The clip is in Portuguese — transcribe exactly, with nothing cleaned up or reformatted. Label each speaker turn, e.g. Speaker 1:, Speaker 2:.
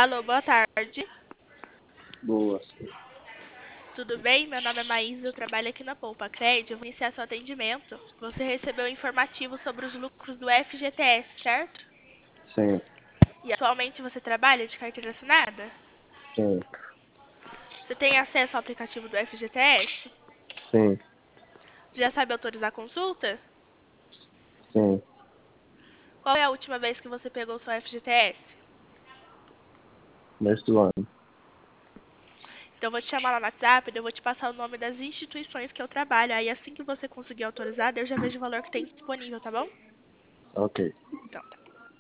Speaker 1: Alô, boa tarde.
Speaker 2: Boa.
Speaker 1: Tudo bem? Meu nome é Maísa, eu trabalho aqui na Poupa Cred. Eu vou iniciar seu atendimento. Você recebeu um informativo sobre os lucros do F G T S, certo?
Speaker 2: Sim,
Speaker 1: E atualmente você trabalha de carteira assinada?
Speaker 2: sim,
Speaker 1: Você tem acesso ao aplicativo do F G T S?
Speaker 2: sim,
Speaker 1: Já sabe autorizar a consulta?
Speaker 2: sim.
Speaker 1: Qual é a última vez que você pegou o seu F G T S?
Speaker 2: Começo do ano.
Speaker 1: Então eu vou te chamar lá no WhatsApp, eu vou te passar o nome das instituições que eu trabalho. Aí assim que você conseguir autorizar, eu já vejo o valor que tem disponível, tá bom?
Speaker 2: Ok.
Speaker 1: Então, tá.